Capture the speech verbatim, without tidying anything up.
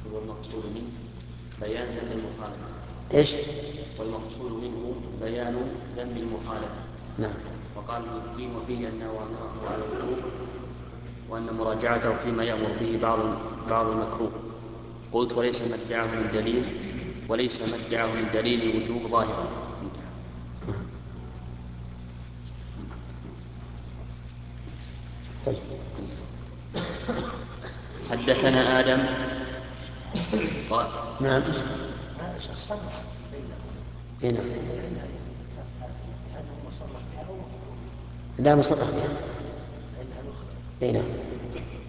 والمقصود منه بيان ذم المخالفة. إيش؟ والمقصود منه بيان ذم المخالفة. نعم. وقال ابن الدين وفيه أن أوامره على الوجوب وأن مراجعته فيما يأمر به بعض بعض المكروه. قلت وليس ما ادعاه من دليل وليس ما ادعاه من دليل الوجوب ظاهرا. طيب. حدثنا آدم قال نعم. هنا لا مصرح بها. هنا